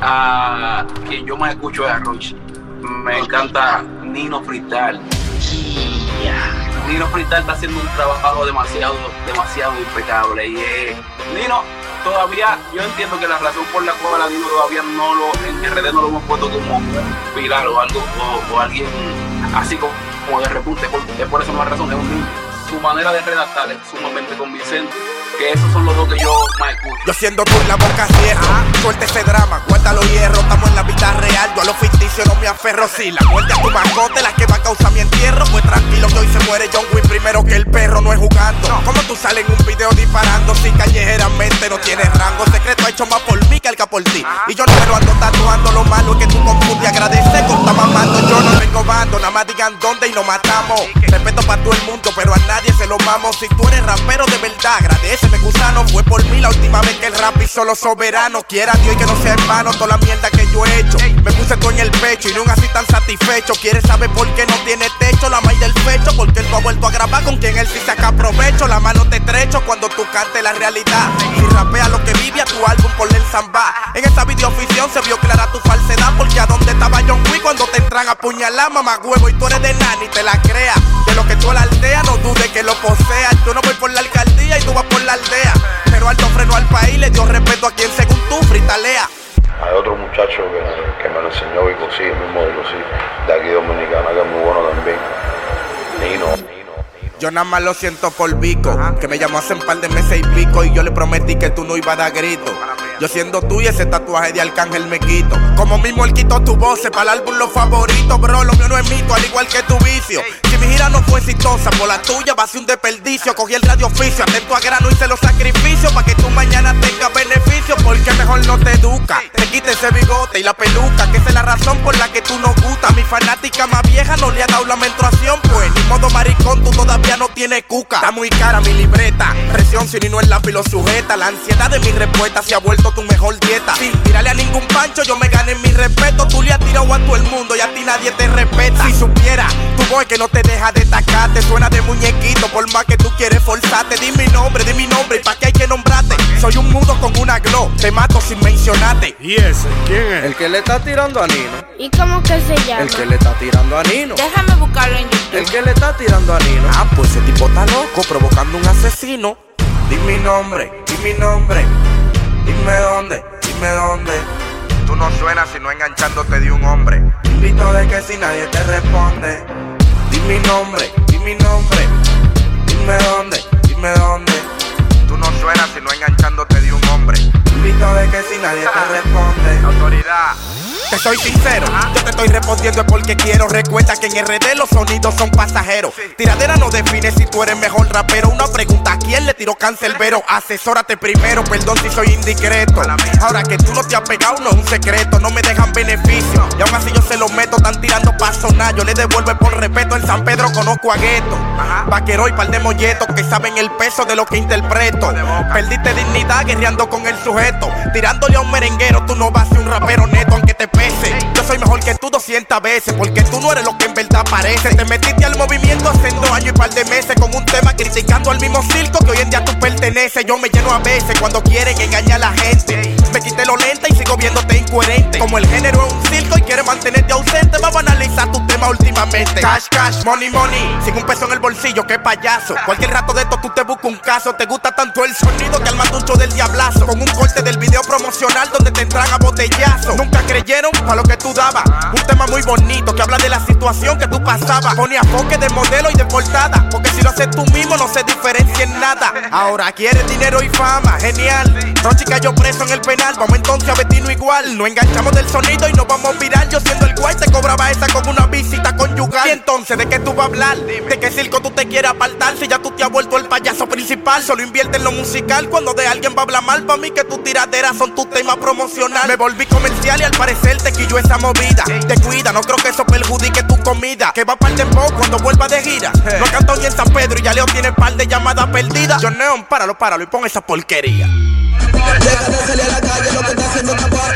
que yo más escucho es a Roche. Me encanta Nino Freestyle. Nino Freestyle está haciendo un trabajo demasiado impecable. Y Nino, todavía, yo entiendo que la razón por la cual a Nino todavía en RD no lo hemos puesto como un pilar o algo, o alguien así como de repunte, es por esa más razón, es un niño. Su manera de redactar es sumamente convincente. Que esos son los dos que yo más escucho. Yo siendo tú en la boca cierro, suelta ese drama, guarda los hierros, estamos en la vida real, yo a lo ficticio no me aferro. Si la muerte a tu mascota la que va a causar mi entierro, pues tranquilo que hoy se muere John Wick primero que el perro, no es jugando. Como tú sales en un video disparando, si callejeramente no tienes rango, secreto ha hecho más por mí que el que por ti. Y yo no me lo ando tatuando, lo malo es que tú confundes agradecer con estar mamando. Yo no vengo bando, nada más digan dónde y nos matamos. Respeto para todo el mundo, pero a nadie se lo mamo. Si tú eres rapero de verdad, agradece. Me gusano, fue por mí la última vez que el rap hizo los soberanos. Quiera Dios y que no sea en vano toda la mierda que yo he hecho. Me puse todo en el pecho y no así tan satisfecho. Quieres saber por qué no tiene techo, la maíz del pecho, porque él no ha vuelto a grabar con quien él sí saca provecho. La mano te estrecho cuando tú cantes la realidad. Si rapea lo que vive a tu álbum, ponle el samba. En esta videoficción se vio clara tu falsedad, porque a donde estaba John Wick cuando te entran a apuñalar, mamá huevo, y tú eres de nani, te la creas. De lo que tú a la aldea, no dudes que lo poseas. Yo no voy por la alcaldía y tú vas por la aldea. Pero alto freno al país, le dio respeto a quien según tú fritalea. Hay otro muchacho que me lo enseñó Vico, sí, el mismo Vico, sí, de aquí dominicana, que es muy bueno también. Nino. Yo nada más lo siento por Vico, que me llamó hace un par de meses y pico, y yo le prometí que tú no ibas a dar grito. Yo siendo tú y ese tatuaje de Arcángel me quito. Como mismo él quitó tu voz, para el álbum los favoritos, bro, lo mío no es mito, al igual que tu vicio. Si mi gira no fue exitosa, por la tuya va a ser un desperdicio. Cogí el radio oficio, atento a grano, hice los sacrificios para que tú mañana tengas beneficio, porque mejor no te educa. Te quita ese bigote y la peluca, que esa es la razón por la que tú no gustas. A mi fanática más vieja no le ha dado la menstruación, pues ni modo maricón, tú todavía no tienes cuca. Está muy cara mi libreta, presión si ni no el lápiz lo sujeta. La ansiedad de mi respuesta se ha vuelto tu mejor dieta. Sin tirarle a ningún pancho yo me gané mi respeto. Tú le has tirado a todo el mundo y a ti nadie te respeta. Si supiera, tu voz que no te deja destacarte, suena de muñequito por más que tú quieres forzarte. Di mi nombre y pa' qué hay que nombrarte. Soy un mudo con una glow, te mato sin mencionarte. ¿Y ese quién es? El que le está tirando a Nino. ¿Y cómo que se llama? El que le está tirando a Nino. Déjame buscarlo en YouTube. El que le está tirando a Nino. Ah, pues ese tipo está loco, provocando un asesino. Di mi nombre, dime dónde. Tú no suenas sino enganchándote de un hombre. Invito de que si nadie te responde. Di mi nombre, dime dónde. Tú no suenas sino enganchándote de un hombre. Invito de que si nadie te responde. Autoridad. Te soy sincero, yo te estoy respondiendo es porque quiero. Recuerda que en RD los sonidos son pasajeros. Tiradera no define si tú eres mejor rapero. Una pregunta, ¿a quién le tiró cancerbero? Asesórate primero, perdón si soy indiscreto. Ahora que tú no te has pegado no es un secreto. No me dejan beneficio y aún así yo se los meto. Están tirando pa' sonar, yo le devuelvo por respeto. En San Pedro conozco a Gueto, vaquero y par de molletos que saben el peso de lo que interpreto. Perdiste dignidad guerreando con el sujeto. Tirándole a un merenguero, tú no vas a ser un rapero neto aunque te pese. Yo soy mejor que tú 200 veces, porque tú no eres lo que en verdad parece. Te metiste al movimiento hace 2 años y par de meses con un tema criticando al mismo circo que hoy en día tú perteneces. Yo me lleno a veces cuando quieren engañar a la gente. Me quité lo lenta y sigo viéndote incoherente. Como el género es un circo y quieres mantenerte ausente, vamos a analizar tu tema últimamente. Cash, cash, money, money, sin un peso en el bolsillo, qué payaso. Cualquier rato de esto tú te buscas un caso. Te gusta tanto el sonido que armas un show del diablazo, con un corte del video promocional donde te entran a botellazo. Nunca creyeron pa' lo que tú dabas. Un tema muy bonito que habla de la situación que tú pasabas. Pone enfoque de modelo y de portada, porque si lo haces tú mismo no se diferencia en nada. Ahora quieres dinero y fama, genial. Rochi cayó preso en el penal, vamos entonces a vestirnos igual. No enganchamos del sonido y nos vamos a virar. Yo siendo el guay te cobraba esa con una visita conyugal. Y entonces, ¿de qué tú vas a hablar? ¿De qué circo tú te quieres apartar? Si ya tú te has vuelto el payaso principal. Solo invierte en lo musical. Cuando de alguien va a hablar mal, pa' mí que tus tiraderas son tus temas promocionales. Me volví comercial y al parecer te quilló esa movida. Te cuida, no creo que eso perjudique tu comida. Que va par de poco cuando vuelva de gira. No cantó ni en San Pedro y ya Leo tiene par de llamadas perdidas. John Neon, páralo y pon esa porquería. Deja de salir a la calle, lo que está haciendo está mal.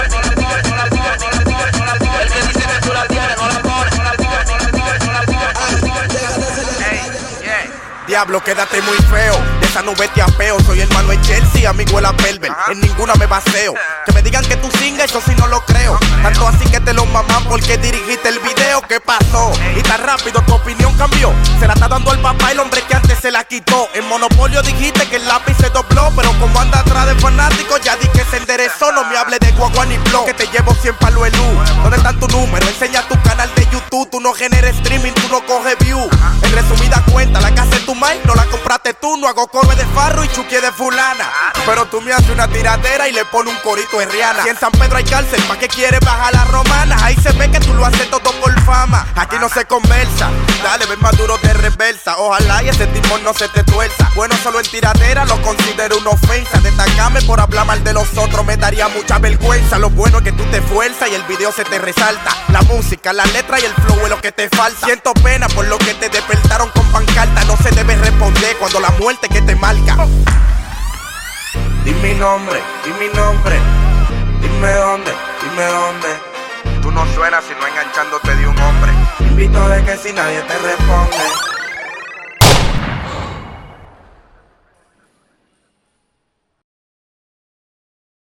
El que dice que tú la tienes, no la pones. diablo, quédate muy feo. De esa nube te apeo, soy el Manuel Chelsea, amigo de la Pelver. En ninguna me baseo. Que me digan que tú singas, eso sí no lo creo. Tanto así que te lo maman porque dirigiste el video. ¿Qué pasó? Y tan rápido tu opinión cambió. Se la está dando el papá, el hombre que antes se la quitó. En Monopolio dijiste que el lápiz se dobló, pero como anda atrás de fanáticos, ya di que se enderezó. No me hable de guagua ni flow, que te llevo 100 palo el U. ¿Dónde está tu número? Enseña tu canal de YouTube. Tú no generas streaming, tú no coges view. En resumida cuenta, la casa es tu maíz, no la compraste tú. No hago cover de Farro y Chucky de fulana. Pero tú me haces una tiradera y le pones un corito de Rihanna. Si en San Pedro hay cárcel, ¿pa' qué quieres bajar las romanas? Ahí se ve que tú lo haces todo por fama. Aquí no se conversa, dale, ven más duro de reversa. Ojalá y ese timón no se te tuerza. Bueno, solo en tiradera lo considero una ofensa. Destacarme por hablar mal de los otros me daría mucha vergüenza. Lo bueno es que tú te esfuerzas y el video se te resalta. La música, la letra y el flow es lo que te falta. Siento pena por lo que te despertaron con pancarta. No se debe responder cuando la muerte que te marca. Di mi nombre, dime dónde. Tú no suenas sino enganchándote de un hombre. Invito de que si nadie te responde.